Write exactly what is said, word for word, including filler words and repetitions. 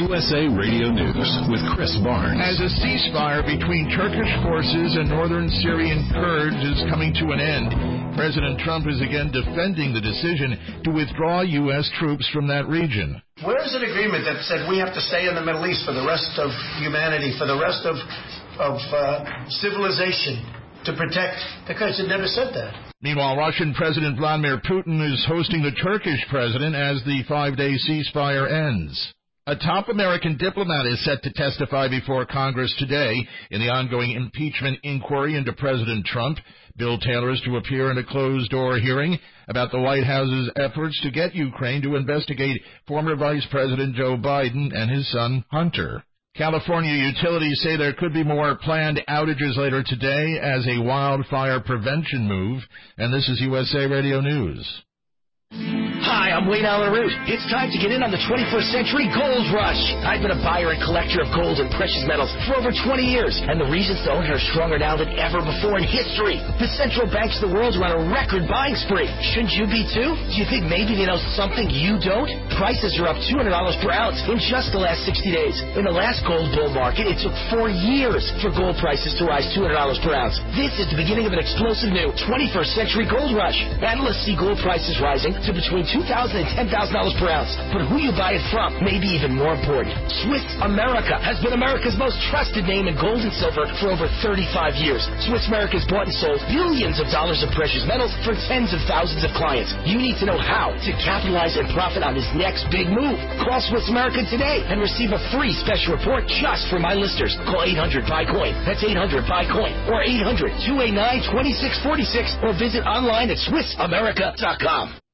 U S A Radio News with Chris Barnes. As a ceasefire between Turkish forces and northern Syrian Kurds is coming to an end, President Trump is again defending the decision to withdraw U S troops from that region. Where is an agreement that said we have to stay in the Middle East for the rest of humanity, for the rest of, of uh, civilization, to protect the country? It never said that. Meanwhile, Russian President Vladimir Putin is hosting the Turkish president as the five-day ceasefire ends. A top American diplomat is set to testify before Congress today in the ongoing impeachment inquiry into President Trump. Bill Taylor is to appear in a closed-door hearing about the White House's efforts to get Ukraine to investigate former Vice President Joe Biden and his son Hunter. California utilities say there could be more planned outages later today as a wildfire prevention move, and this is U S A Radio News. Hi, I'm Wayne Allen Root. It's time to get in on the twenty-first century gold rush. I've been a buyer and collector of gold and precious metals for over twenty years, and the reasons to own it are stronger now than ever before in history. The central banks of the world are on a record buying spree. Shouldn't you be too? Do you think maybe they know something you don't? Prices are up two hundred dollars per ounce in just the last sixty days. In the last gold bull market, it took four years for gold prices to rise two hundred dollars per ounce. This is the beginning of an explosive new twenty-first century gold rush. Analysts see gold prices rising to between two thousand dollars and ten thousand dollars per ounce. But who you buy it from may be even more important. Swiss America has been America's most trusted name in gold and silver for over thirty-five years. Swiss America has bought and sold billions of dollars of precious metals for tens of thousands of clients. You need to know how to capitalize and profit on this next big move. Call Swiss America today and receive a free special report just for my listeners. Call eight hundred buy coin. That's eight hundred buy coin or eight hundred two eight nine two six four six or visit online at Swiss America dot com.